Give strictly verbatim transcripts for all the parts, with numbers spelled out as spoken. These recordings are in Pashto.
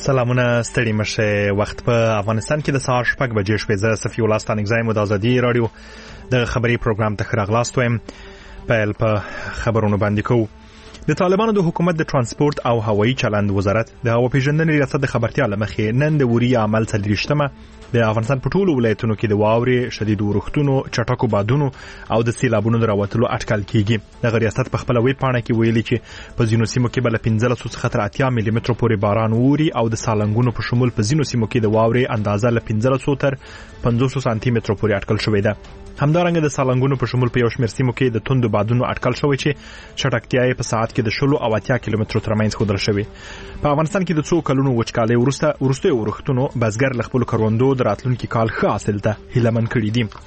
سلامونه ستړي مشه. وخت په افغانستان کې د سهار شپږ بجې شپې. زه صفي الله ستانګزایم د ازادي رادیو د خبري پروګرام ته راغلاست وم. پیل په خبرونو باندې کوو. د طالبانو د حکومت د ترانسپورت او هوایي چلند وزارت د هوا پیژندنې ریاست د خبرتیا لمخې نن د وري عمل څلوېښتمه د افغانستان په ټولو ولایتونو کې د واورې شدید اورښتونو چټکو بادونو او د سیلابونو د راوتلو اټکل کیږي. د ریاست په خپل ویب پاڼه کې ویلي چې په ځینو سیمو کې بل پنځلس څخه تر اتیا ملي متر پورې باران ووري او د سالنګونو په شمول په ځینو سیمو کې د واورې اندازه له پنځلس تر پنځوس سانتي متر پورې اټکل شوې ده. همدارنګه د سالنګونو په شمول په یو شمېر سیمو کې د توندو بادونو اټکل شوی چې چټکتیا یې په ساعت کې د شلو او اتیا کیلومترو ترمنځ ښودل شوی. په افغانستان کې د څو کلونو وچکالۍ وروسته وروستي اورښتونو بزګر له خپلو کروندو د راتلونکي کال ښه حاصل ته هیلهمن کړي دي.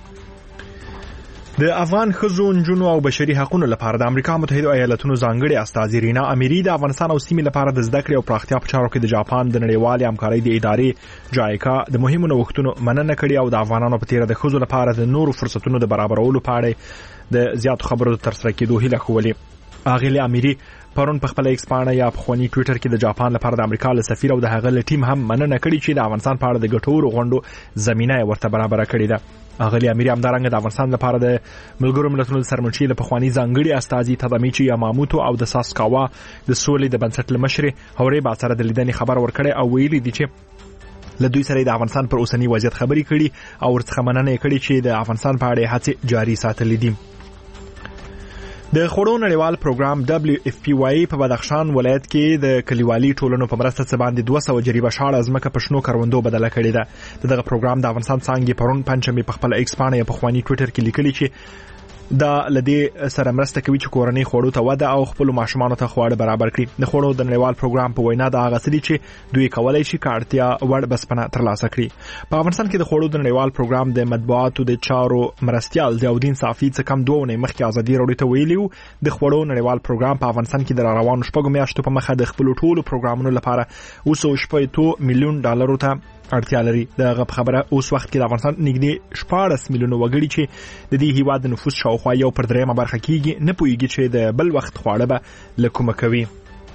د افغان ښځو نجونو او بشري حقوقو لپاره د امریکا متحده ایالاتونو ځانګړي استازي رینا اميري د افغانستان او سیمې لپاره د زده کړې او پراختیا په چارو کې د جاپان د نړیوالې همکارۍ د ادارې جایکا د مهمو نوښتونو مننه کړې او د افغانانو په تیره د ښځو لپاره د نورو فرصتونو د برابرولو په اړه د زیاتو خبرو تر سره کېدو هیله کولې. اغلی اميري پرون په خپل ایکس پاڼه یا په خونی ټوئیټر کې د جاپان لپاره د امریکا له سفیر او د هغه له ټیم هم مننه کړې چې د افغانستان په اړه د ګټورو غونډو زمينه ورته برابر کړې ده. اغلی اميري همدارنګه د افغانستان لپاره د ملګرو ملتونو د سرمنشي له پخوانی ځانګړي استازي تدامیچی یاماموتو او د ساسکاوا د سولې د بنسټ لمشر هوري با سره د لیدنې خبر ورکړي او ویلي دي چې له دوی سره د افغانستان پر اوسنی وضعیت خبري کړي او ورڅخه مننه کړي چې د افغانستان په اړه هڅې جاري ساتلې دي. د خوړو نړیوال پروګرام دبليو اف پی واي په بدخشان ولایت کې د کلیوالي ټولنو په مرسته څه باندې دوه سوه جریبه شاړه ځمکه په شنو کروندو بدله کړې ده. دغه پروګرام د افغانستان څنګه پرون پنځمې په خپل ایکس پاڼه په خواني ټوئیټر کې لیکلي چې دا لدی سره مرسته کوي چې کورنۍ خوړو ته وده او خپل ماشومان ته خواړه برابر کړي. د خوړو د نړیوال پروګرام په وینا دا غسدي چې دوی کولای شي کارتیا وړ بسپنه ترلاسه کړي. په افغانستان کې د خوړو د نړیوال پروګرام د مطبوعاتو د چارو مرستيال ضیاءالدین صافی څخه کم دوه نه مخکې ازادي راډیو ته ویلیو د خوړو نړیوال پروګرام په افغانستان کې د روانو شپږو میاشتو په مخه د خپل ټولو پروګرامونو لپاره اوس شپږ میلیون ډالر ته اړتیا لري. دغه خبره اوس وخت کې د افغانستان نږدې شپاړس میلیونه وګړي چې د دې هیواد د نفوس شاوخوا یو پر درېمه برخه کېږي نه پوهیږي چې د بل وخت خواړه به له کومه کوي.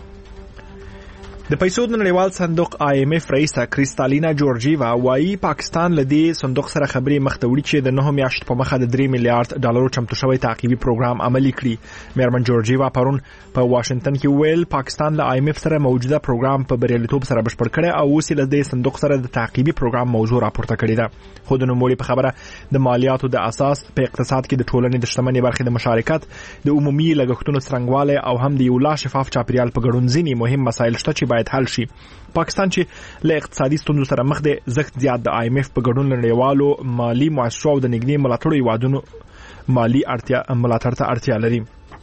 د پیسو د نړیوال صندوق آی ایم اف رئیسه کریستالینا جورجیوا وايي پاکستان لدی صندوق سره خبري مخته وړي چې د نه میاشت په مخه د درې میلیارډ ډالرو چمتو شوی تعقیبي پروګرام عملي کړي. میرمن جورجیوا پرون په واشنگټن کې ویل پاکستان له آی ایم اف سره موجوده پروګرام په بریالیتوب سره بشپړ کړي او اوس له دې صندوق سره د تعقیبي پروګرام موضوع راپورته کړي ده. خو د نوموړي په خبره د مالیاتو د اساس په اقتصاد کې د ټولنې د شتمنۍ برخې د مشارکت د عمومي لګښتونو څرنګواله او هم د یو لا شفاف چاپیریال په ګډون ځینی مهم مسایل شته چې باید حل شي. پاکستان چې له اقتصادي ستونزو سره مخ دی زخت زیات د آی ایم اف په ګډون نړیوالو مالی مؤسسو او د نږدې ملاتړو یوادونو مالی اړتیا ملاتړ ته اړتیا لري.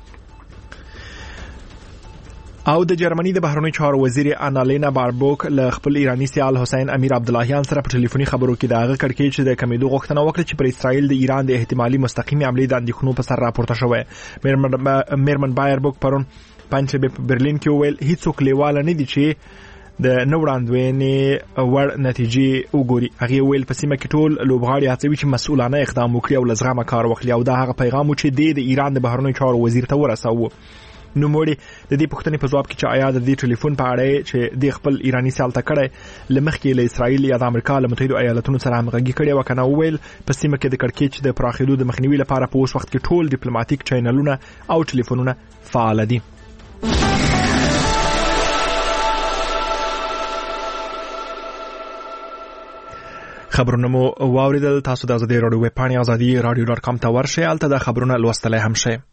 او د جرمني د بهرنیو چارو وزیر انالینا باربوک له خپل ایرانی سیال حسین امیر عبداللهیان سره په ټلیفوني خبرو کې داغه کړکې چې د کمیدو غوښتنه وکړه چې پر اسرائیل د ایران د احتمالي مستقیمي عملیات د اندېښنو په سر راپورته شوی. میرمن بایربوک پرون پنځه په برلین کې ویل هیڅوک لیواله نه دي چې د نو وړاندوینې ور نتیجې وګوري. هغه ویل په سیمه کې ټول لوبغاړي هڅوي چې مسؤلانه اقدام وکړي او لزغمه کار وکړي او دا هغه پیغام چې د ایران د بهرنیو چارو وزیر ته ورساوه. نو موړي د دې پښتنې په ځواب کې چې آیا د دې ټلیفون په اړه چې د خپل ایرانی سیال ته کړه لمخکې له اسرائیل یا د امریکا له متحده ایالاتونو سره همغږي کړي وکنه ویل په سیمه کې د کړکېچ د پراخېدو د مخنیوي لپاره په اوس وخت کې ټول ډیپلوماټیک چینلونه او ټلیفونونه فعال دي. خبرونه مو واوریدل. تاسو د ازادي راډیو ویب پاڼه ازادي راډیو ډاټ کام ته ورشئ. البته د خبرونه لوستلای هم شئ.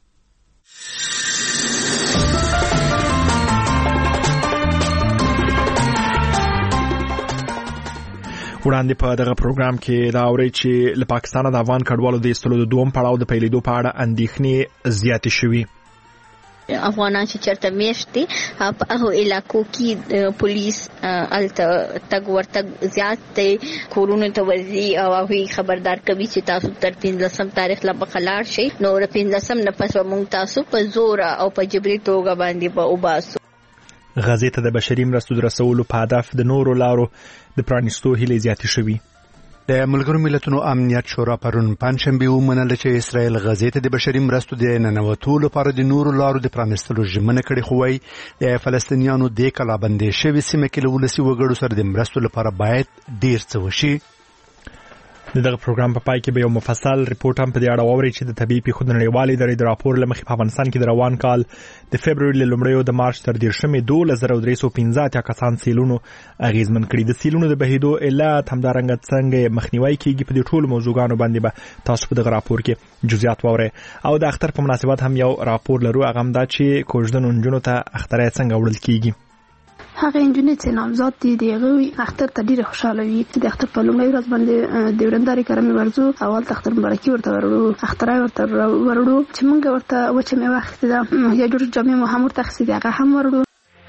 وړاندې په دغه پروګرام کې دا اوري چې له پاکستان د افغان کډوالو د ایستلو د دوم پړاو د پیلېدو په اړه اندېښنې زیاتې شوې. افغانان چې چرته میشتي په هغه علاقو کې پولیس الته تګ ورتګ زیات دی کورونو ته ورځي او هغه خبردار کوي چې تاسو تر پنځلسم تاریخ لا بخلار شي. نو د پنځلسم نه پس موږ تاسو په زور او په جبري توګه باندې په وباسو. غزې ته د بشري مرستو د رسولو په هدف د نورو لارو د پرانیستو هیلې زیاتې شوې. د ملګرو ملتونو امنیت شورا پرون پنځشنبه ومنله چې اسرائیل غزې ته د بشري مرستو د ننوتو لپاره د نورو لارو د پرانستلو ژمنه کړې، خو وايي د فلسطینیانو د کلابندۍ شوې سیمه کې له ولسي وګړو سره د مرستو لپاره باید ډیر څه وشي. د دغه پروګرام په پای کې به یو مفصل ریپورت هم په دې اړه واورئ چې د طبيعي پیښو د نړیوالې ادارې د راپور له مخې په افغانستان کې د روان کال د فبروري له لومړیو د مارچ تر دېرشمې دولس زره درې سوه پنځه اتیا کسان سیلونو اغېزمن کړي. د سیلونو د بهېدو علت همدارنګه څنګه مخنیوی کیږي، په دې ټولو موضوعګانو باندې به تاسو په دغه راپور کې جزئیات واورئ. او د اختر په مناسبت هم یو راپور لرو، هغه هم دا چې کوژدنو نجونو ته اختر څنګه وړل کیږي. هغه انجنیر چې نامزاد دي دغه اختر ته ډیره خوشاله وي. د اختر په لومړۍ ورځ باندې د ورنداري کرامي ورزو اول اختر مبارکي ورته ورړو، اخترای ورته ورړو چې موږ ورته وچه مې وخت ده یا جوړ جامې مو هم ورته خسي دغه هم ورړو.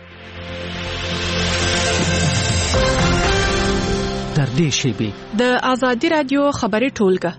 تر دې شیبې د ازادي رادیو خبري ټولګه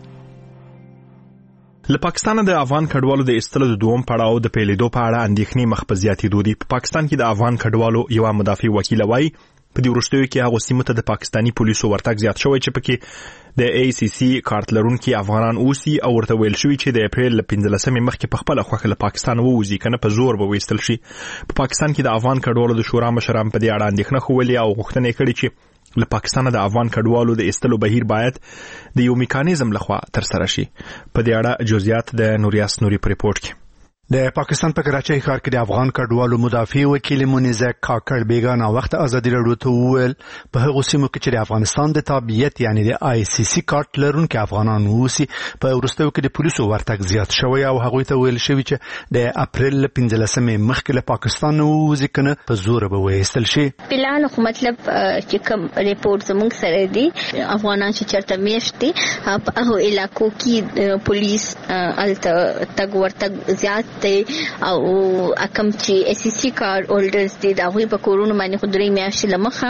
له پاکستان د افغان کډوالو د استلو د دوم پړاو د پیلېدو په اړه اندېښنې مخ په زیاتېدو دي. په پاکستان کې د افغان کډوالو یو مدافع وکیل وایي په دې وروستیو کې هغه سیمه ته د پاکستاني پولیسو ورتګ زیات شوی چې پکې د ای سی سی کارت لرونکي افغانان اوسي او ورته ویل شوی چې د اپریل له پنځلسمې مخکې په خپله خوښه له پاکستان ووځي، کنه په زور به وایستل شي. په پاکستان کې د افغان کډوالو د شورا مشران په دې اړه اندېښنه ښودلې او غوښتنه کړې چې له پاکستان د افغان کډوالو د استلو بهیر باید د یو میکانیزم لخوا تر سره شي. په دې اړه جزئیات د نوریاس نوري په ریپورت کې. د پاکستان په کراچۍ ښار کې د افغان کډوالو مدافع وکیل منیزه کاکړ بیگانه وخت ازادي راډیو ته وویل په هغه سیمو کې چې د افغانستان د تابعیت یعنی د آی سی سی کارت لرونکي افغانان اوسي په وروستیو کې د پولیسو ورتګ زیات شوی او هغه ته ویل شوی چې د اپریل پنځلسمې مخکې له پاکستان ووځي کنه په زور به وایستل شي. بلال خو مطلب چې کوم ریپورت زموږ سره دی افغانان چې چرته میشتي په هغه علاقو کې پولیس الته تګ ورتګ زیات او اکم چې اس سی کارت هولډرز دي دا وی په کورونو باندې خودري میاشتې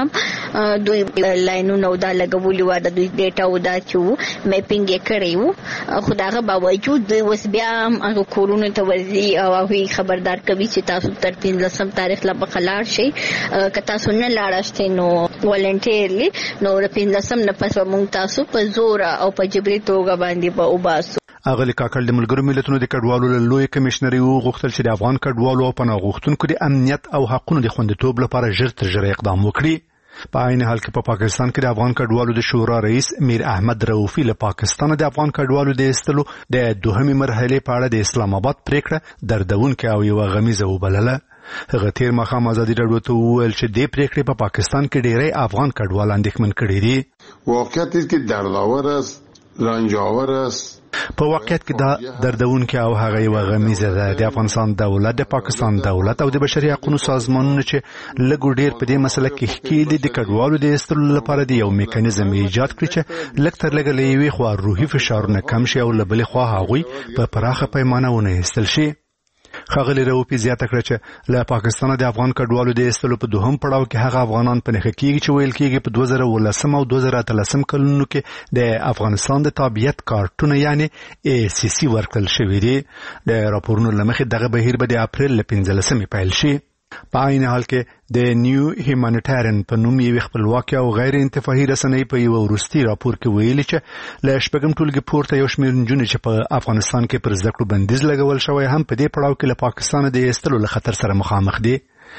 لمخه دوی لاینو نو دا لګولي و د دوی ډیټا و دا چې میپینګ یې کړیو، خداغه باوجود دوی وس بیا هغه کورونو ته ورځي او هغه خبردار کوي چې تاسو تر پنځلسم تاریخ لا بخلار شي، که تاسو نه لاړشته نو ولنټیرلی نو پنځلسم نه پس موږ تاسو په زور او په جبري توګه باندې په وباسو. اغلی کاکل د ملګرو ملتونو د کډوالو له لوی کمشنري وغوښتل چې د افغان کډوالو او پناه غوښتونکو د امنیت او حقوقو د خوندیتوب لپاره ژر تر ژره اقدام وکړي. په عین حال کې په پا پاکستان کې د افغان کډوالو د شورا رئیس میر احمد رؤفي له پاکستان د افغان کډوالو د استلو د دوهمې مرحلې په اړه د اسلام آباد پریکړه دردونکې او یو غمیزه وبلله. هغه تیر مخام ازادي راډیو ته وویل چې د پریکړې په پا پاکستان کې ډېری افغان کډوال اندېښمن کړي دي. واقعیت کې دردآور است، رنجاور است. په واقعیت کې دا دردونکې او هغه یو غمیزه ده. د افغانستان دولت، د پاکستان دولت او د بشري حقوقو سازمانونو چې لږ ډیر په دې مسله کې ښکېلي د کډوالو د ایستلو لپاره د یو میکانیزم ایجاد کړي چې لږ تر لږه له یوې خوا روحي فشارونه کم شي او له بلې خوا هغوی په پراخه پیمانه ونه ایستل شي. ښاغلي رؤفي زیاته کړه چې له پاکستان د افغان کډوالو د ایستلو په دوهم پړاو کې هغه افغانان په نښه کېږي چې ویل کېږي په دوه زره اوولسم او دوه زره اتلسم کلونو کې د افغانستان د تابعیت کارتونه یعنی ای سی سی ورکړل شوي دي. د راپورونو له مخې دغه بهیر به د اپریل له پنځلسمې پیل شي. په عین حال کې د نیو هیومانیټارین په نوم یو خپلواکي او غیر انتفاعي رسنۍ په یو وروستي راپور کې ویلي چې له شپږم ټولګي پورته یو شمېر نجونې چې په افغانستان کې پر زده کړو بندیز لګول شوی هم په دې پړاو کې له پاکستان د ایستلو له خطر سره مخامخ دي.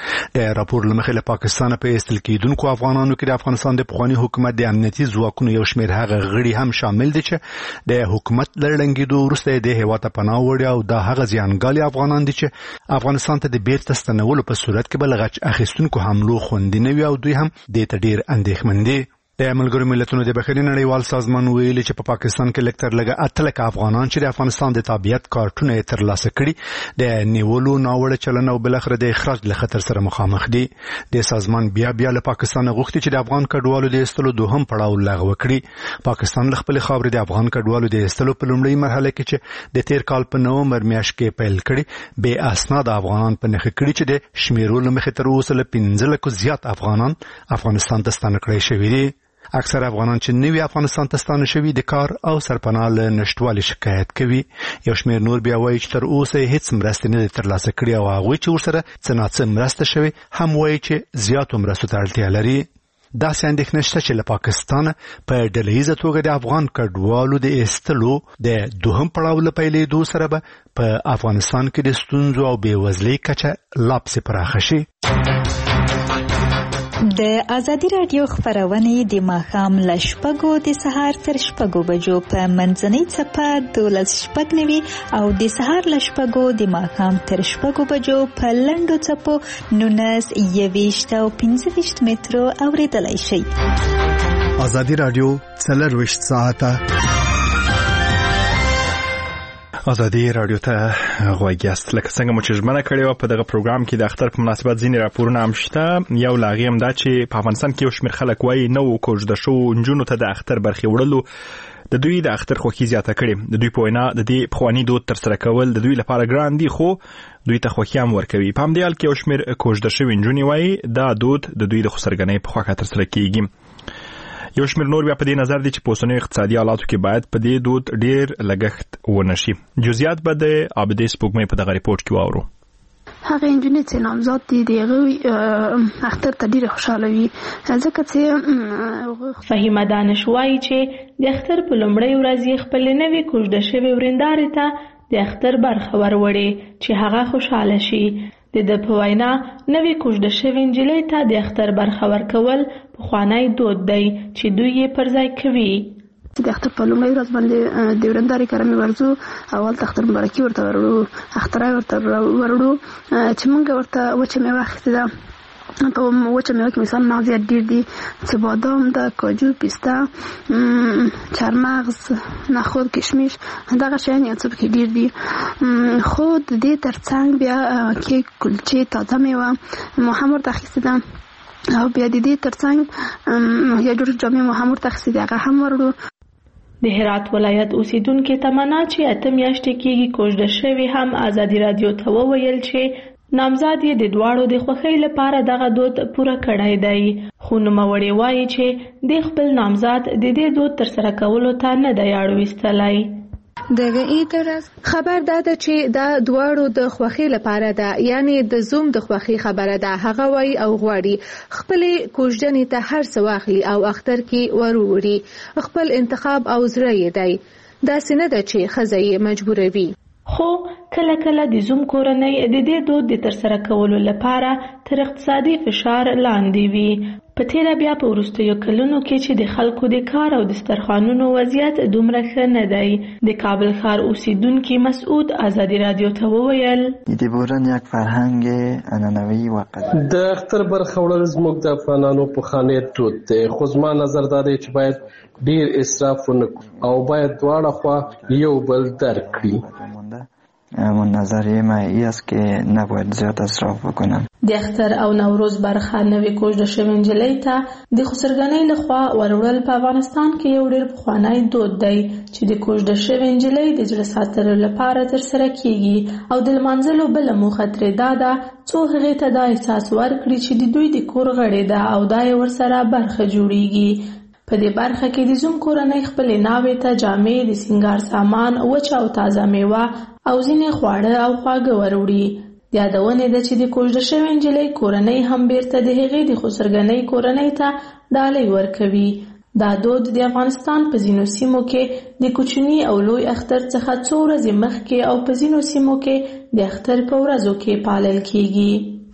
د راپور له مخې له پاکستان په ایستل کېدونکو افغانانو کې د افغانستان د پخواني حکومت د امنیتي ځواکونو یو شمېر هغه غړي هم شامل دي چې د حکومت له ړنګېدو وروسته د هېواد ته پناه وړي او دا هغه زیانګالي افغانان دي چې افغانستان ته د بیرته ستنولو په صورت کې به له غچ اخیستونکو حملو خوندي نه وي او دوی هم دې ته ډېر اندېښمن دي. د ملګرو ملتونو د بشري نړیوال سازمان ویلي چې په پا پاکستان کې لږ تر لږه اته لکه افغانان چې د افغانستان د تابعیت کارتونه یې ترلاسه کړي د نیولو ناوړه چلن او بالاخره د اخراج له خطر سره مخامخ دي. د سازمان بیا بیا له پاکستان غوښتي چې د افغان کډوالو د ایستلو دوهم پړاو لغوه کړي. پاکستان له خپلې خاورې د افغان کډوالو د ایستلو په لومړۍ مرحله کې چې د تیر کال په نومبر میاشت کې پیل کړي بې اسناده افغانان په نښه کړي چې د شمیرو له مخې تر اوسه له پنځه لکو زیات افغانان افغانستان ته ستانه کړي شوي دي. اکثر افغانان چې نوي افغانستان ته ستانه شوي د کار او سرپناه له نشټوالي شکایت کوي. یو شمېر نور بیا وایي چې تر اوسه یې هیڅ مرستې نه دي ترلاسه کړي او هغوی چې ورسره څه ناڅه مرسته شوې هم وایي چې زیاتو مرستو ته اړتیا لري. داسې اندېښنه شته چې له پاکستان په ډلهیزه توګه د افغان کډوالو د ایستلو د دوهم پړاو له پیلېدو سره به په افغانستان کې د ستونزو او بېوزلۍ کچه لا پسې پراخه شي. د ازادي راډیو خبرونه د ماښام له شپږو د سهار تر شپږو بجو په منځنۍ څپه دولس شپږ نوي او د سهار له شپږو د ماښام تر شپږو بجو په لنډو څپو نولس یویشت او پنځه ویشت مترو اورېدلی شئ. ازادي راډیو څلرویشت ساعته ازادي راډیو ته غوږ یاست. لکه څنګه مو چې ژمنه کړې وه په دغه پروګرام کې د اختر په مناسبت ځینې راپورونه هم شته. یو له هغې هم دا چې په افغانستان کې یو شمېر خلک وایي نوو کوژده شوو نجونو ته د اختر برخې وړلو د دوی د اختر خوښي زیاته کړې. د دوی په وینا د دې پخواني دود ترسره کول د دوی لپاره ګران دي خو دوی ته خوښي هم ورکوي. په همدې حال کې یو شمېر کوژده شوي نجونې وایي دا دود د دوی د خسرګنۍ په خوښه ترسره کېږي. یو شمېر نور بیا په دې نظر دي چې په اوسنیو اقتصادي حالاتو کې باید په دې دود ډېر لګښت ونه شي. جزئیات به د عابدې سپوږمۍ په دغه ریپورټ کې واورو. هغه انجونې چې نامزاد دي د هغه اختر ته ډېره خوشحاله وي ځکه چې فهیمه دانش وایي چې د اختر په لومړۍ ورځ یې خپلې نوې کوژده شوې ورېندارې ته د اختر برخه وروړې چې هغه خوشحاله شي. د ده په وینا نوې کوژده شوې نجلۍ ته د اختر برخه ورکول پخوانی دود دی چې دوی یې پر ځای کوي. د اختر په لومړۍ ورځ باندې د ورېندارې کره مې ورځو اول ته اختر مبارکي ورته ورړو اخترای ورته ورړو چې موږ ورته وچه میوه اخیستې ده. په وچه میوه کې مثال مغزیات ډېر دي چې بادام ده، کاجو، پیسته، چارمغز، نخود، کشمش، دغه شیان یو څه پکې ډېر دي. خو د دې تر څنګ بیا کیک، کلچې، تازه میوه مو هم ورته اخیستې ده او بیا د دې تر څنګ یا جوړ جامې مو هم ورته اخیستې دي هغه هم ورړو. د هرات ولایت اوسیدونکې تمنا چې اته میاشتې کېږي کوژده شوې هم ازادي راډیو ته وویل چې نامزاد یې د دواړو د خوښۍ لپاره دغه دود پوره کړی دی. خو نوموړې وایي چې د خپل نامزاد د دې دود ترسره کولو ته نه دی اړ ویستلی. دغه اعتراض خبر داده چې دا دواړو د خوښۍ لپاره ده، یعنی د زوم د خوښۍ خبره ده. هغه وایي او غواړي خپلې کوژدنې ته هر څه واخلي او اختر کې وروړي. خپل انتخاب او زړه یې دی، داسې نه ده چې ښځه یې مجبوروي. خو کله کله د زوم کورنۍ د دې دود د ترسره کولو لپاره تر اقتصادي فشار لاندې وي. په تیره بیا په وروستیو کلونو کې چې د خلکو د کار او دسترخوانونو وضعیت دومره ښه نه دی. د کابل ښار اوسیدونکي مسعود ازادي راډیو ته وویل د بورن یک فرهنګ عنعنوي وقت د اختر برخه وړل زموږ د افغانانو پخوانی دود دی، خو زما نظر دا دی چې باید ډیر اسراف ونه کړو او باید دواړه خوا یو بل درک کړي. من نظریه ما ای است که نباید زیاد اسراف بکنم. د اختر او نوروز برخه نوې کوژده شوې نجلۍ ته د خسرګنۍ لخوا وروړل په افغانستان کې یو ډېر پخوانی دود دی چې د کوژده شوې نجلۍ د زړه ساتلو لپاره ترسره کیږي او د لمانځلو بله موخه ترې دا ده څو هغې ته دا احساس ورکړي چې د دوی د کور غړې ده او دا یې ورسره برخه جوړیږي. په دې برخه کې د زوم کورنۍ خپلې ناوې ته جامې، د سینګار سامان، وچه او تازه میوه او ځینې خواړه او خواږه وروړي. یادونه ده چې د کوژده شوې نجلۍ کورنۍ هم بیرته د هغې د خسرګنۍ کورنۍ ته ډالۍ ورکوي. دا دود د افغانستان په ځینو سیمو کې د کوچني او لوی اختر څخه څو ورځې مخکې او په ځینو سیمو کې د اختر په ورځو کې پالل کیږي.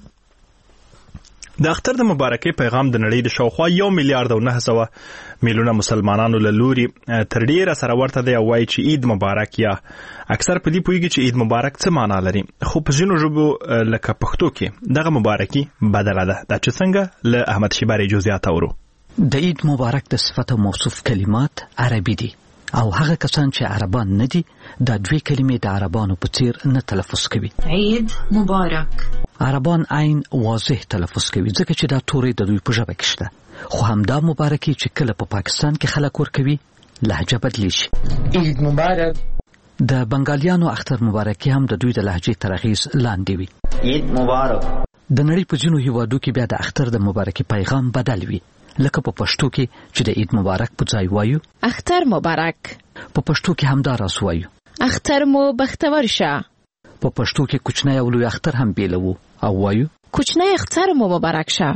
د اختر د مبارکۍ پیغام د نړۍ د شاوخوا یو میلیارډ او نه سوه میلیونه مسلمانانو له لوري تر ډیره سره ورته دی او وایي چې عید مبارک یا اکثر په دې پوهیږي چې عید مبارک څه معنا لري. خو په ځینو ژبو لکه پښتو کې دغه مبارکي بدله ده. دا چې څنګه له احمد شیباري جزئیات اورو. د عید مبارک د صفت او موصوف کلمات عربي دي او هغه کسان چې عربان نه دي دا دوی کلمې د عربانو په څیر نه تلفظ کوي. عید مبارک عربان عین واضح تلفظ کوي ځکه چې دا تورې د دوی په ژبه کې شته. خو همدا مبارکي چې کله په پاکستان کې خلک ورکوي لهجه بدلی شي. عید مبارک. د بنگالیانو اختر مبارکي هم د دوی د لهجې تر اغېز لاندې وي. عید مبارک. د نړۍ په ځینو هیوادو کې بیا د اختر د مبارکي پیغام بدل وي، لکه په پښتو کې چې د عید مبارک په ځای وایو اختر مبارک. په پښتو کې همدا راس وایو اختر مو بختور شه. په پښتو کې کوچنی او لوی اختر هم بیلوو او وایو کوچنی اختر مو مبارک شه.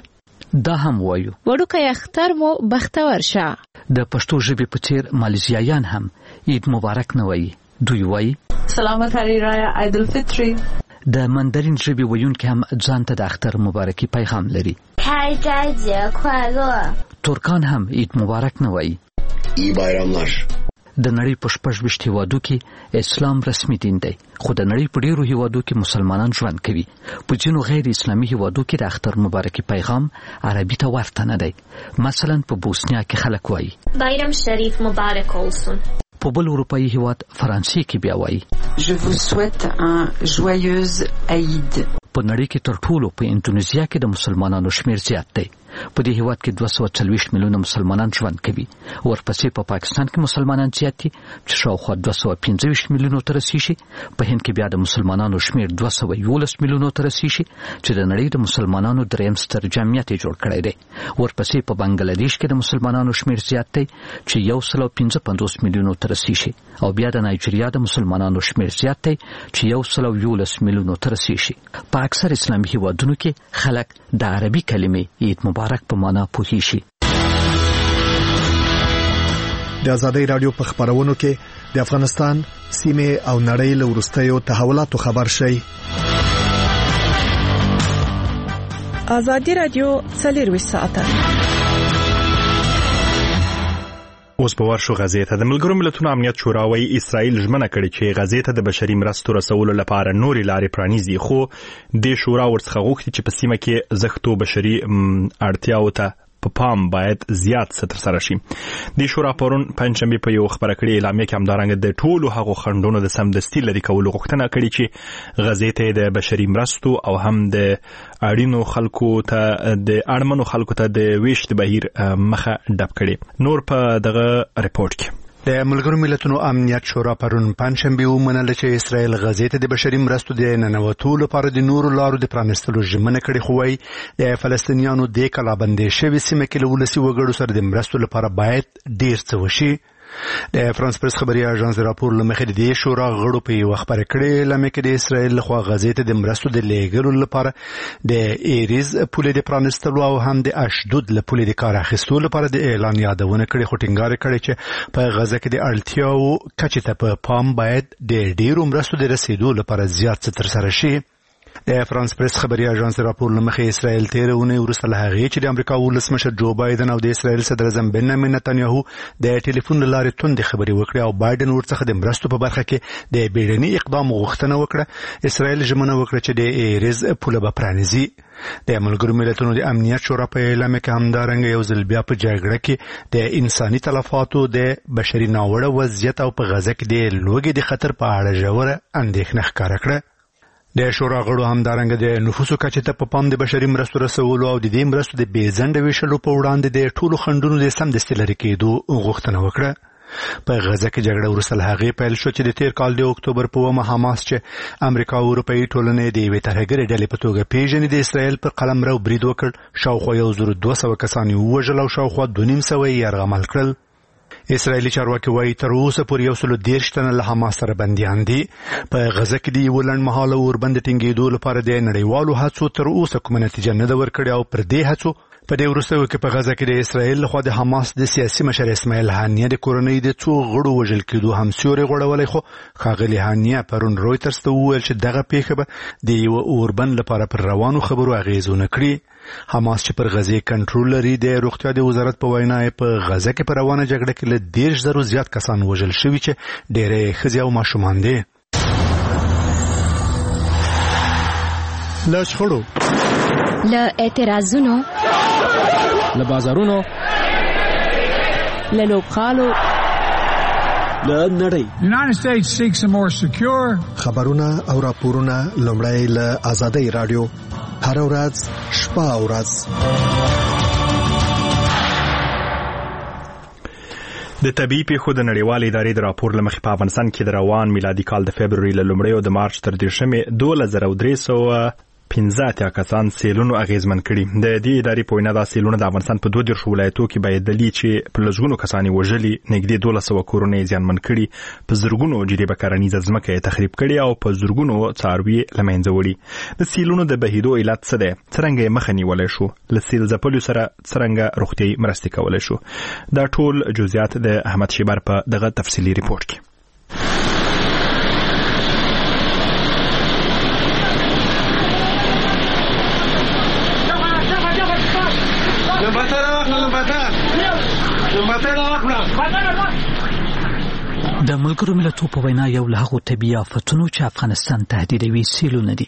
دا هم وایو وړوکی اختر مو بختور شه. د پښتو ژبې په څیر مالیزیایان هم عید مبارک نه وایي، دوی وایي سلامت هری رایه عید الفطری. د مندرین ژبې ویونکي هم ځان ته د اختر مبارکي پیغام لري. 开斋节快乐. ترکان هم عید مبارک نه وایي. ای بایرامlar. د نړۍ په شپږ ویشت هیوادو کې اسلام رسمي دین دی، خو د نړۍ په ډیرو هیوادو کې مسلمانان ژوند کوي. په ځینو غیر اسلامي هیوادو کې د اختر مبارکي پیغام عربي ته ورته نه دی. مثلا په بوسنیا کې خلک وایي بایرام شریف مبارک olsun. په بل اروپایي هیواد فرانسې کې بیا وایي Je vous souhaite un joyeuse Eid. په نړۍ کې تر ټولو په اندونیزیا کې د مسلمانانو شمیر زیات دی. په دې هیواد کې دوه سوه څلوېښت میلیونه مسلمانان ژوند کوي. ورپسې په پاکستان کې مسلمانان زیات دي چې شاوخوا دوه سوه پنځه ویشت میلیونو ته رسیږي. په هند کې بیا د مسلمانانو شمیر دوه سوه یولس میلیونو ته رسیږي چې د نړۍ د مسلمانانو دریم ستر جمعیت یې جوړ کړی دی. ورپسې په بنگلادیش کې د مسلمانانو شمیر زیات دی چې یو سل او پنځه پنځوس میلیونو ته رسیږي، او بیا د نایجیریا د مسلمانانو شمیر زیات دی چې یو سل او یولس میلیونو ته رسیږي. په اکثر اسلامي هیوادونو کې خلک د عربي کلمې عید مبارک په معنا پوهیږي. د آزادۍ رادیو په خبرونو کې د افغانستان سیمه او نړۍ له وروستیو تحولاتو خبر شي. آزادۍ رادیو څلور ساعته اوس په ورشو غزې ته. د ملګرو ملتونو امنیت شورا وايي اسرائیل ژمنه کړې چې غزې ته د بشري مرستو رسولو لپاره نورې لارې پرانیزي، خو د شورا ورڅخه غوښتي چې په سیمه کې زښتو بشري اړتیاو ته په پام باید زیات ستر سره شي. د شورا پرون پنځمبه په یو خبره کړې اعلامیه کې همدارنګه د ټولو هغو خنډونو د سمدستي لري کولو غوښتنه کړې چې غزې ته د بشري مرستو او هم د اړینو خلکو ته د اړمنو خلکو ته د ویش د بهیر مخه ډب کړي. نور په دغه ریپورت کې د ملګرو ملتونو امنیت شورا پرون پنځمبه ومنله چې اسرائیل غزې ته د بشري مرستو د ننوتو لپاره د نورو لارو د پرانستلو ژمنه کړې، خو وايي د فلسطینیانو د کلابندې شوی سیمه کې له ولسي وګړو سره د مرستو لپاره باید ډیر څه وشي. د فرانس پریس خبري اژانس راپور لمخې د دې شورا غړو په یو خبره کړې لمه کې د اسرائیل لخوا غزې ته د مرستو د لیږلو لپاره د ایریز پولې د پرانستلو او هم د اشدود له پولې د کار اخیستلو لپاره د اعلان یادونه کړې، خو ټینګار کړی چې په غزه کې د اړتیاو کچې ته په پام باید د ډیرو مرستو د رسیدو لپاره زیات څه ترسره شي. د فرانس پریس خبري اژانس راپور لمخې اسرائیل تیر اونۍ وروسته له هغې چې د امریکا ولسمشر جو بایدن او د اسرائیل صدر اعظم بنیامین نتنیاهو د ټلیفون له لارې توندې خبرې وکړې او بایدن ورڅخه د مرستو په برخه کې د بیړني اقدام غوښتنه وکړه. اسرائیل ژمنه وکړه چې د ایریز پوله به پرانیزي. د ملګرو ملتونو د امنیت شورا په اعلامیه کې همدارنګه یو ځل بیا په جګړه کې د انساني تلفاتو د بشري ناوړه وضعیت او په غزه کې د لوږې د خطر په اړه ژوره اندېښنه ښکاره کړه. د شورا غړو همدارنګه د نفوسو کچې ته په پام د بشري مرستو رسولو او د دې مرستو د بې ځنډه ویشلو په وړاندې د ټولو خنډونو د سمدستي لرې کېدو غوښتنه وکړه. په غزه کې جګړه وروسته له هغې پیل شو چې د تیر کال د اکتوبر په اوومه حماس چې امریکا او اروپایي ټولنې د یوې ترهګرې ډلې په توګه پیژني د اسرائیل پر قلمرو برید وکړ. شاوخوا یو زر دوه سوه کسان یې ووژل او شاوخوا دوه نیم سوه یې یرغمل کړل. اسرائیلي چارواکي وايي تر اوسه پورې یو سل دېرش تنه له حماس سره بندیان دي. په غزه کې د یو لنډمهاله اوربند ټینګېدو لپاره د نړیوالو هڅو تر اوسه کومه نتیجه نه ده ورکړې او پر دې هڅو په دې وروستیو کې په غزه کې د اسرائیل لخوا د حماس د سیاسي مشر اسماعیل هانیه د کورنۍ د څو غړو وژل کېدو هم سیوری غوړولی، خو ښاغلي هانیه پرون رویترز ته وویل چې دغه پیښه به د یو اوربند لپاره پر روانو خبرو اغیز ونه کړي. حماس چې پر غزې کنټرول لري د روغتیا د وزارت په وینا په غزه کې په روانه جګړه کې له دېرش زرو زیات کسان وژل شوي چې ډېری ښځې او ماشومان دي. له شخړو، له اعتراضونو، له بازارونو، له لوبغالو، له نړۍ. United States seeks a more secure. خبرونه او راپورونه لومړی له آزادۍ رادیو هر ورځ شپه او ورځ. د طبي پیښو د نړیوالې ادارې د راپور له مخې په افغانستان کې د روان میلادي کال د فبروري له لومړۍ او د مارچ تر دېرشمې دوه زره درې سوه پنځه اتیا کسان سیلونو اغیزمن کړي. د دې ادارې په وینا دا سیلونه د افغانستان په دوه دیرش ولایتو کې بایدلي چې په لږونو کسان وژلي، نږدې دولس سوه کورونه زیانمن کړي، په زرګونو جریبه کرنیزه ځمکه یې تخریب کړي او په زرګونو څاروي له منځه وړي. د سیلونو د بهیدو علت څه دی؟ څرنګه یې مخه نیولی شو؟ له سیل ځپلو سره څرنګه روغتیایي مرستې کولی شو؟ دا ټول جزئیات د احمد شیبر په دغه تفصیلي ریپورت کې. د ملګرو ملتونو په وینا یو له هغو طبیعي آفتونو چې افغانستان تهدیدوي سیلونه دي.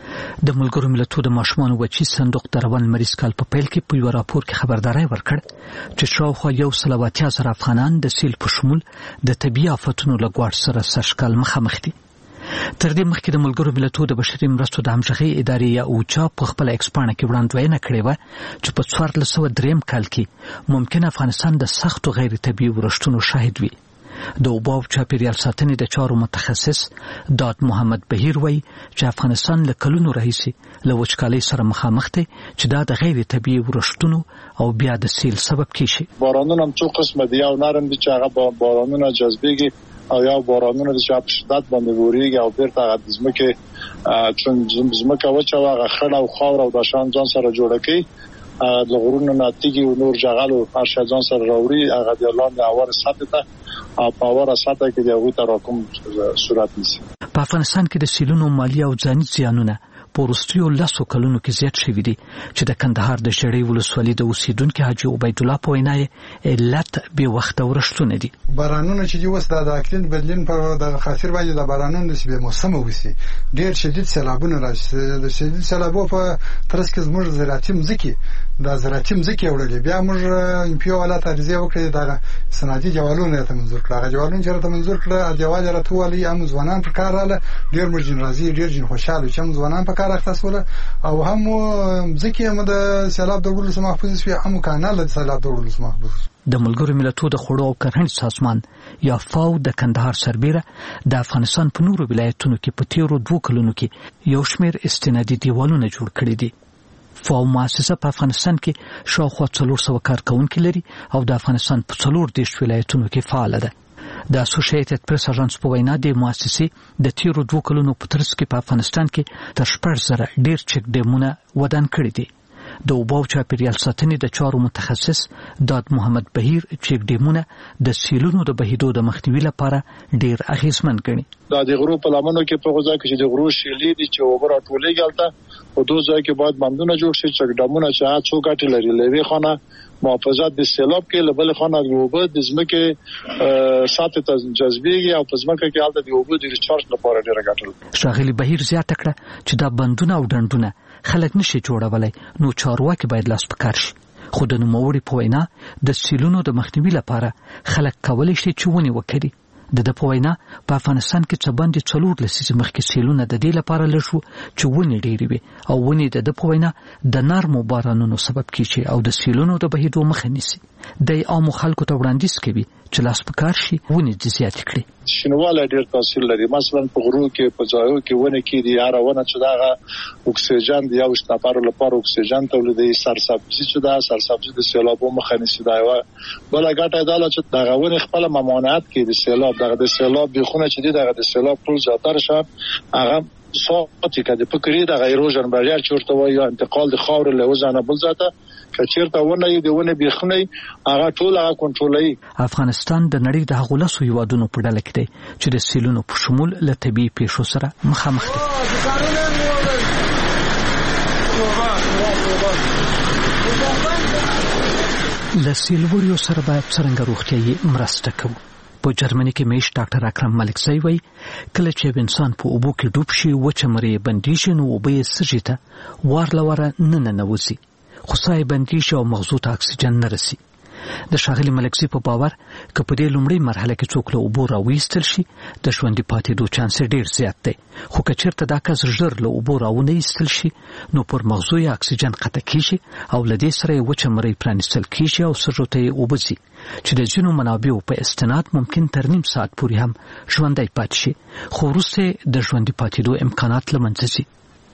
د ملګرو ملتونو د ماشومانو وچی صندوق د روان مریض کال په پیل کې په یو راپور کې خبرداری ورکړ چې شاوخوا یو سل او اتیا زره افغانان د سیل په شمول د طبیعي آفتونو له ګواښ سره سږکال مخامخ دي. تر دې مخکې د ملګرو ملتونو د بشري مرستو د همغږۍ ادارې یا اوچا په خپل ایکسپانه کې وړاندوینه کړې وه چې په څوارلس سوه دریم کال کې ممکن افغانستان د سختو غیر طبیعي ورښتونو شاهد وي. د اوبو او چاپیریال ساتنې د چارو متخصص داد محمد بهیر وایي چې افغانستان له کلونو راهیسې له وچکالۍ سره مخامخ دی چې دا د غیر طبیعي ورښتونو او بیا د سیل سبب کیږي. بارانونه هم څو قسمه دي، یو نرم دي چې هغه بارانونه جذبېږي او یا بارانونه د شاب شدت باندې وريږي او بیرته هغه د ځمکې چون ځمکه وچه او هغه خړ او خاور او د شان ځان سره جوړه کوي، د غرونو ناتیږي او نور جغل او هر شي ځان سره راوړي، هغه د لاندې اور سطح ته او په اور سطح کې د هغوی تراکم صورت نیسي. په افغانستان کې د سیلونو مالی او ځاني زیانونه په وروستیو لسو کلونو کې زیات شوي دي چې د کندهار د ژړۍ ولسوالۍ د اوسیدونکي حاجي عبید الله په وینا یې علت بې وخته ورښتونه دي. بارانونه چې دي اوس د اقلیم بدلون په د خاطر باندې د بارانونو د بې موسمه وسی ډېر شدید سیلابونه راځي. د شدید سیلابو په ترڅ کې زموږ زراعتي مځکې د زراعتي مځکې وړلې، بیا موږ امپیو حالت عرضه وکړې د صنعتي دیوالونه ته منظور کړه. هغه دیوالونه چې ته منظور کړه دیوال راټولې هم ځوانان پر کار رااله، ډېر موږ جن راځي، ډېر جن خوشاله چې هم ځوانان په کار اختصوله او هم ځکه هم د سیلاب د ورلو محفوظ شي، هم کانال د سیلاب د ورلو محفوظ. د ملګرو ملتونو د خوړو او کرهڼې سازمان یا فاو د کندهار سربیره د افغانستان په نورو ولایتونو کې په تیرو دوه کلونو کې یو شمېر استنادي دیوالونه جوړ کړي دي. فاو مؤسسه په افغانستان کې شاوخوا څلور سوه کارکوونکي لري او د افغانستان په څلور دېرش ولایتونو کې فعاله ده. د اسوسییټډ پریس اژانس په وینا د مؤسسې د تیرو دوه کلونو په ترڅ کې په افغانستان کې تر شپږ زره ډېر چک ډیمونه ودان کړي دي. د اوبو او چاپیریال ساتنې د چارو متخصص داد محمد بهیر چک ډیمونه د سیلونو د بهیدو د مخنیوي لپاره ډېر اغیزمن ګڼي. دا د غرو په لمنو کې په غوځا کې چې د غرو شیلې دي چې اوبه راټولېږي هلته په دوه ځای کې باید بندونه جوړ شي، چک ډیمونه چې هغه څو ګټې لري. له یوې خانه محافظت د سیلاب کې، له بلې خانه د اوبه د ځمکې سطح ته جذبېږي او په ځمکه کې هلته د اوبو د ریچارج لپاره ډېره ګټه لري. ښاغلي بهیر زیاته کړه چې دا بندونه او ډنډونه خلک نشي جوړولی، نو چارواکي باید لاس په کار شي. خو د نوموړي په وینا د سیلونو د مخنیوي لپاره خلک کولی شي چې ونې وکري. د ده په وینا په افغانستان کې څه باندې څلور لسیزې مخکې سیلونه د دې لپاره لږ وو چې ونې ډېرې وي او ونې د ده په وینا د نرمو بارانونو سبب کیږي او د سیلونو د بهیدو مخه نیسي. دی عامو خلکو ته وړاندیز کوي چې لاس په کار شي ونې دې زیاتې کړي. شینواله ډېر تاثیر لري. مثلا په غرو کې په ځایو کې ونه کې دي هر ونه چې دغه اکسیجن دی او شتاپارو لپاره اکسیجن تولیدي، سرسبزي چې دا سرسبزي د سیلابو مخه نیسي. دا یو بل ګټه ده چې دغه ونه خپل ممانعت کوي د سیلاب، دغه د سیلاب بخونه چې دغه د سیلاب ټول زیاتره شه هغه ساتي کده په کړی د ایروژن بریار چورته وایي انتقال د خاور له وزنه بل ذاته کچیرته ونه دی ونه بخونه هغه ټول هغه کنټرولوي. افغانستان د نړۍ د هغو لسو هیوادونو په ډله کې دی چې د سیلونو په شمول له طبیعي پیښو سره مخامخ دی. له سیلوړیو سره باید څرنګه روغتیایي مرسته کوو. په جرمني کې میش ډاکټر اکرم ملکزی وایي کله چې انسان په اوبو کې ډوب شي وچه مرۍ بندي شي نو اوبه یې سږي ته وار له واره نه ننوځي، خو ساه یې بندي شي او مغزو ته اکسیجن نه رسي. د ښاغلي ملکزي په باور که په دې لومړۍ مرحله کې څوک له اوبو راویستل شي د ژوندي پاتېدو چانس ډېر زیات دی، خو که چېرته دا کس ژر له اوبو راونه ایستل شي نو پر مغزو یې اکسیجن قطع کېږي او له دې سره یې وچه مرۍ پرانیستل کېږي او سږو ته یې اوبه ځي چې د ځینو منابعو په استناد ممکن تر نیم ساعت پورې هم ژوندی پاتې شي، خو وروسته د ژوندي پاتېدو امکانات له منځه ځي.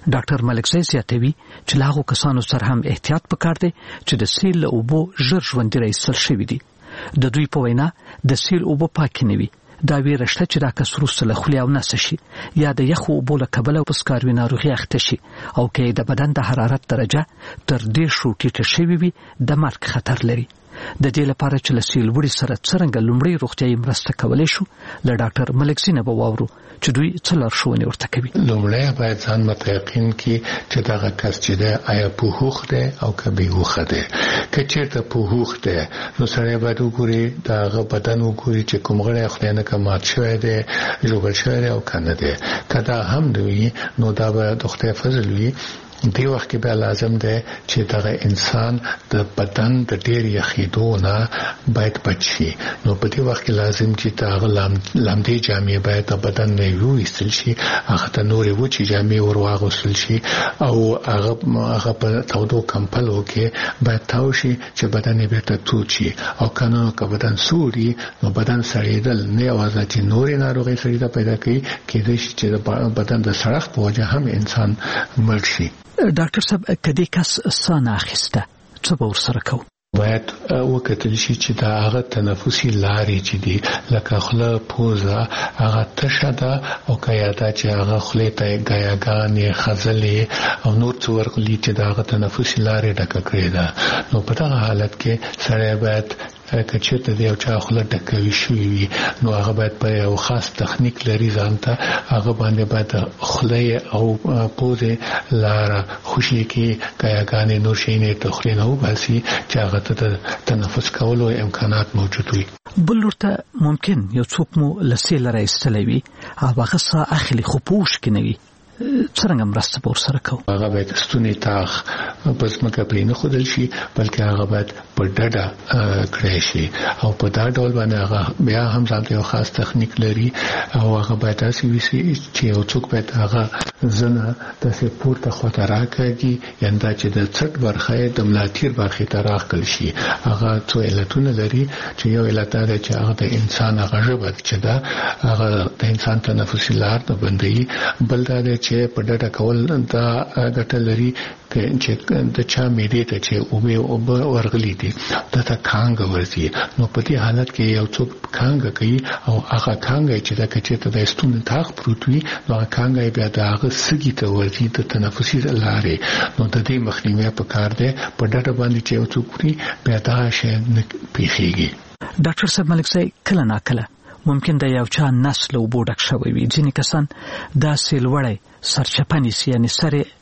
ډاکټر ملکزی زیاتوي چې له هغو کسانو سره هم احتیاط پکار دی چې د سیل له اوبو ژر ژوندي راایستل شوي دي. د دوی په وینا د سیل اوبه پاکې نه وي. دا ویره شته چې دا کس وروسته له خولې او نسه شي یا د یخو اوبو له کبله په سکاروي ناروغي اخته شي او که د بدن د حرارت درجه تر دېرش ټیټه شوې وي د مرګ خطر لري. د دې لپاره چې له سیل وړي سره څرنګه لومړی روغتیايي مرسته کولی شو له ډاکټر ملکزي نه به واورو چې دوی څه لارښوونې ورته کوي. لومړی باید ځان متیقن کړي چې دغه کس چې دی آیا پوهوخ دی او که بېهوښه دی. که چېرته پوهوخ دی نو سړی باید وګوري د هغه بدن وګوري چې کوم غړی خدای نه که مات شوی دی ژوبل شوی دی او که نه دی. که دا هم وي نو دا به د خدای فضل وي. دی وخت کې بیا لازم دی چې دغه انسان د بدن د ډېر یخېدو نه باید بچ شي. نو په دې وخت کې لازم چې دغه لامدې جامې باید د بدن نه وویستل شي، هغه ته نورې وچې جامې ور واغوستل شي او هغه هغه په تودو کمپلو کې باید تاو شي چې بدن یې بېرته تود شي. او که نه که بدن سوړ وي نو بدن سړېدل نه یوازې چې نورې ناروغۍ سړي ته پیدا کوي، کېدای شي چې د بدن د سړښت په وجه هم انسان مړ شي. ډاکټر صاحب کدی کس ساه نه اخیسته څه به ورسره کوو؟ باید وکتل شي چې د هغه تنفسي لارې چې دي لکه خوله پوزه هغه تشه ده او که یا ده چې هغه خولې ته ګیاګانې خځلې او نور څه ورغلي چې د هغه تنفسي لارې ډکه کړې ده. نو په دغه حالت کې سړی باید که چېرته د یو چا خوله ډکوي شوې وي نو هغه باید په یو خاص تخنیک لري ځان ته، هغه باندې باید د خولې او پوزې لاره خوشې کړي، ګیاګانې نور شیانې د خولې نه وباسي چې هغه ته د تنفس کولو امکانات موجود وي. بل ورته ممکن یو څوک مو له سیله راایستلی وي او هغه ساه اخلي خو په اوښ کې نه وي، څرنګه مرسته به ورسره کوو؟ هغه باید ستونی تاخ په ځمکه پرې نه ښودل شي بلکې هغه باید په ډډه کړی شي او په دا ډول باندې هغه بیا هم ځان ته یو خاص تخنیک لري او هغه باید داسې وي چې یو څوک باید هغه زنه داسې پورته خواته راکاږي، یعنې دا چې د څټ برخه یې د ملاتیر برخې ته راښکل شي. هغه څو علتونه لري چې یو علت دا دی چې هغه د انسان هغه ژبه چې ده هغه د انسان تنفسي لار نه بندوي. بل دا دی چې په ډډه کول دا ګټه لري چې د چا معدې ته چې اوبه اوبه ورغلي دي دا ته کانګه ورځي. نو په دې حالت کې یو څوک کانګه کوي او هغه کانګه چې دا کچې ته د ستوني تاخ پروت وي نو هغه کانګه بیا د هغه سږي ته ورځي د تنفسي لارې. نو د دې مخنیوي پکار دی په ډډه باندې چې یو څوک وي بیا دا شی نه پیښیږي. ډاکټر صاحب ملکزی کله ناکله ممکن د یو چا نس له اوبو ډک شوی وي، ځینې کسان دا سیل وړی سرچپه نیسي، یعنې سر یې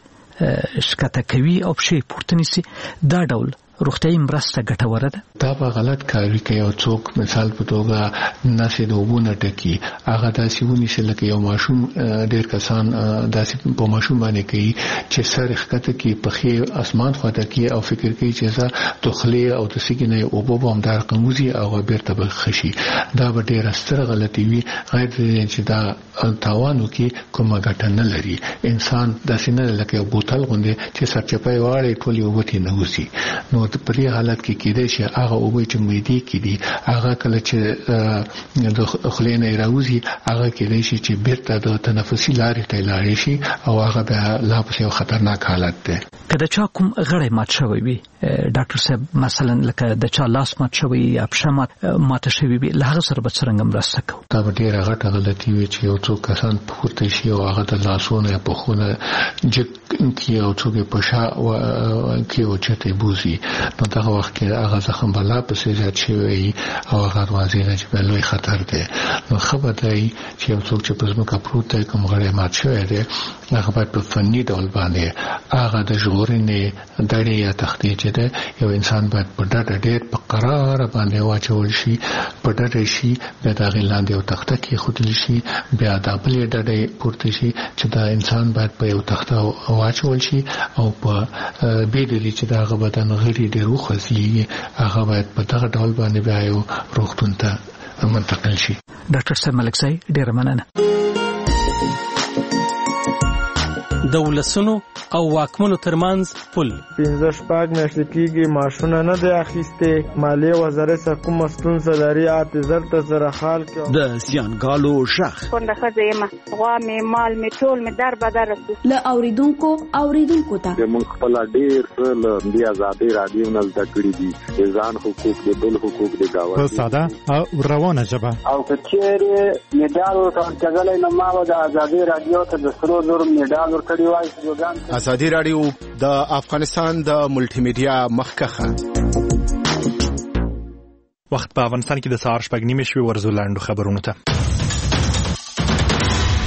ښکته کوي او پښې یې پورته نیسي. دا ډول روغتیايي مرسته ګټوره ده؟ دا به غلط کار وي که یو څوک مثال په توګه نس یې د اوبو نه ډکي هغه داسې ونیسي لکه یو ماشوم. ډېر کسان داسې په ماشوم باندې کوي چې سر یې ښکته کړي، پښې اسمان خواته کړي او فکر کوي چې زه د خولې او د سږي نه یې اوبه به همدا رقم وځي او هغه بېرته به ښه شي. دا به ډېره ستره غلطي وي، غیر د دې چې دا تاوان وکړي کومه ګټه نه لري. انسان داسې نه لکه یو بوتل غوندې چې سرچپه یې واړی ټولې اوبه ترې نه وځي. نو په دې حالت کې کېدای شي هغه اوبه چې معدې کې دي هغه کله چې د خولې نه راوځي هغه کېدای شي چې بیرته د تنفسي لارې ته لاړې شي او هغه بیا لا پسې یو خطرناک حالت دی. که د چا کوم غړی مات شوی وي ډاکټر صاحب، مثلا لکه د چا لاس مات شوی یا پښه ماته شوی وي، له هغه سره به څرنګه مرسته کوو؟ دا به ډېره غټه غلطي وي چې یو څوک کسان پورته شي او هغه د لاسونو یا پښونه جګ کړي او څوک یې په شا کې اوچتې بوځي. نو دغه وخت کې هغه زخم به لا پسې زیات شوی او هغه واضح دی چې به لوی خطر دی. نو ښه به دی چې یو څوک چې په ځمکه پروت دی کوم غړی مات شوی دی هغه باید په فني ډول باندې هغه د ژغورنې دړې یا تختې چې دی یو انسان باید په ډډه ډېر په قراره باندې واچول شي، په ډډه شي، بیا د هغې لاندې یو تخته کېښودل شي، بیا دا بلې ډډې پورته شي چې دا انسان باید په یو تخته واچول شي او په بې دلې چې د هغه بدن غړي ډېر وخوځېږي هغه باید په دغه ډول باندې بیا یو روغتون ته منتقل شي. ډاکټر صاحب ملکزی ډېره مننه. د ولسونو او واکمنو ترمنځ پل. پنځه شپږ میاشتې کېږي ماشونه نه دی اخیستې. مالیې وزارت سره کومه ستونزه لري اته زر ته زره حال کړه. د زیانګالو شخ کونډه ښځه یم، غوا مې مال مې ټول مې در بدر رسو. له اوریدونکو اوریدونکو ته موږ خپل ډېر څه له دې ازادۍ راډیو نه زده کړي دي، ځان حقوق د بل حقوق د گاونډي په ساده او روانه ژبه. او که چیرې میډال ورکړل نو ما د ازادۍ راډیو ته د سرو زرو میډال ورکړی وای. ازادي راډیو د افغانستان د ملټي میډیا مخکخه. وخت په افغانستان کې د سهار شپږ نیمې شوي ورزو لاندو خبرونو ته.